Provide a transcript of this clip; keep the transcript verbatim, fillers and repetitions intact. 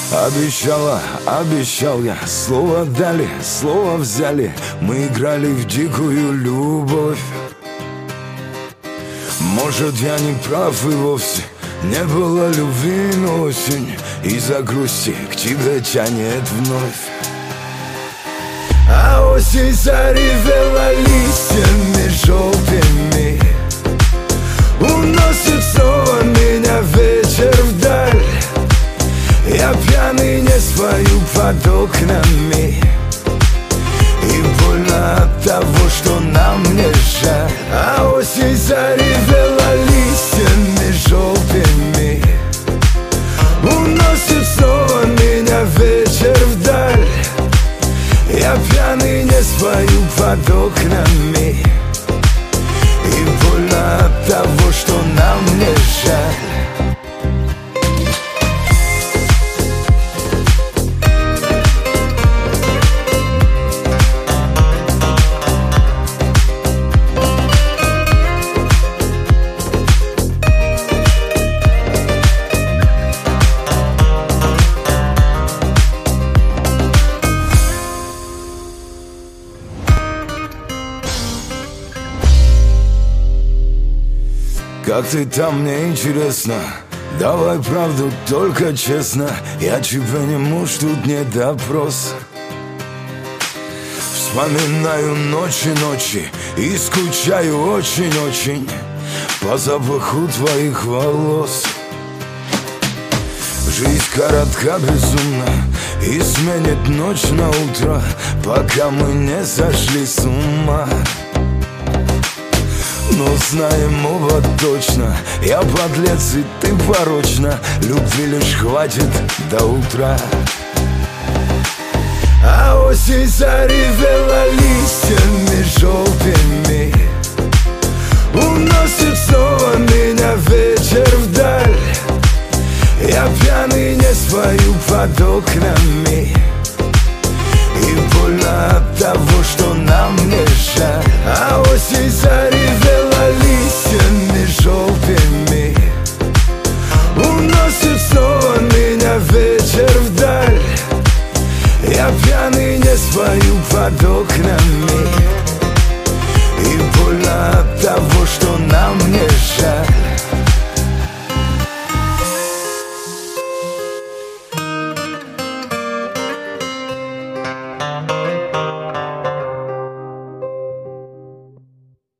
Обещала, обещал я, слово дали, слово взяли. Мы играли в дикую любовь. Может, я не прав и вовсе не было любви, но осень из-за грусти к тебе тянет вновь. А осень заревела листьями желтыми, уносит снова меня вечер вдаль. Я пьяный не спою под окнами, и больно от того, что нам не жаль. А осень заревела листьями желтыми, уносит снова меня вечер вдаль. Я пьяный не спою под окнами, и больно от того, что нам не жаль. Как ты там, мне интересно, давай правду, только честно. Я тебе не муж, тут не допрос. Вспоминаю ночи, ночи и скучаю очень-очень по запаху твоих волос. Жизнь коротка, безумна, и сменит ночь на утро, пока мы не сошли с ума. Но знаем оба точно, я подлец и ты порочна, любви лишь хватит до утра. А осень заревела листьями желтыми, уносит снова меня вечер вдаль. Я пьяный не спою под окнами, и больно от того, что нам не жаль. А осень заревела листьями желтыми, уносит снова меня вечер вдаль. Я пьяный не спою под окнами,